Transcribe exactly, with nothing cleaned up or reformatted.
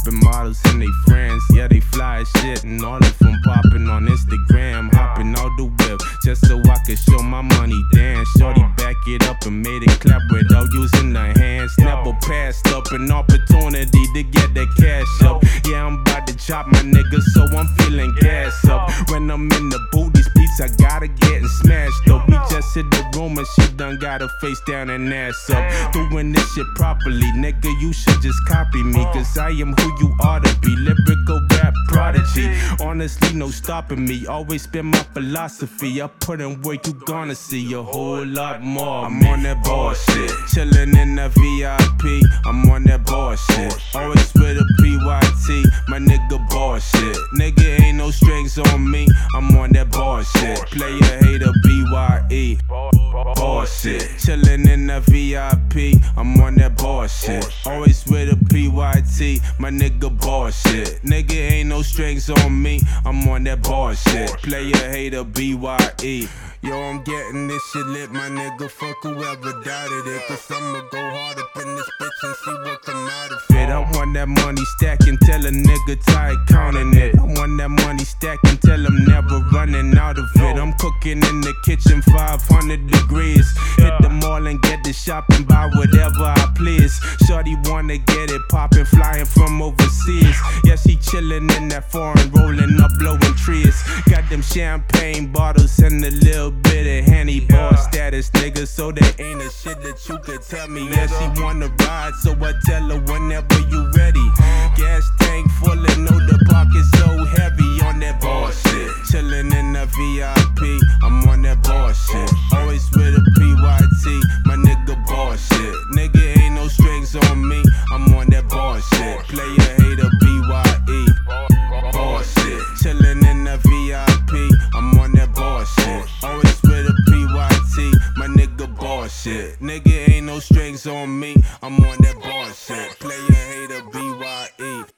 popping models and they friends. Yeah, they fly as shit, and all of them popping on Instagram. Hopping out the whip just so I could show my money dance. Shorty back it up and made it clap without using the hands. Never passed up an opportunity to get that cash up. Yeah, I'm about to chop my nigga, so I'm feeling gas up. When I'm in the booth, these beats I gotta get and smashed up. We just hit the room and she done got her face down and ass up. Doing this shit properly, nigga, you should just copy me, cause I am who you ought to be. Lyrical rap prodigy, honestly no stopping me. Always been my philosophy. I put in work, you gonna see a whole lot more. I'm on that bullshit, chillin' in the V I P. I'm on that bullshit, always with a P Y T. My nigga bullshit, nigga ain't no strings on me. I'm on that bullshit, player hater B Y E. Bullshit, chillin' in the V I P. I'm on that bullshit, always with a P Y T. My nigga bullshit, nigga ain't no strings on me. I'm on that bullshit, player hater B Y E. Yo, I'm getting this shit lit, my nigga. Fuck whoever doubted it, cause I'ma go hard up in this bitch and see what come out of it. I want that money stacking till a nigga tired counting it. I want that money stacking till I'm never running out of it. I'm cooking in the kitchen five hundred degrees. Hit the mall and get the shopping, buy whatever I please. Shorty wanna get it poppin', flying from overseas. Yeah, she chillin' in that foreign, rolling up, blowing trees. Got them champagne bottles and a little bit of Henny, ball status, nigga, so there ain't a shit that you could tell me. Yeah, she wanna ride, so I tell her whenever you ready. Gas tank full and know the pocket so heavy on that bullshit. Chillin' in the V I P, I'm on that bullshit. Always with a P Y T, my nigga bullshit. Nigga ain't no strings on me, I'm on that bullshit. Player hater B Y E. Bullshit, chillin' in the V I P, I'm on that bullshit. Always with a P Y T, my nigga bullshit. Nigga ain't no strings on me, I'm on that bullshit. Player hater B Y E.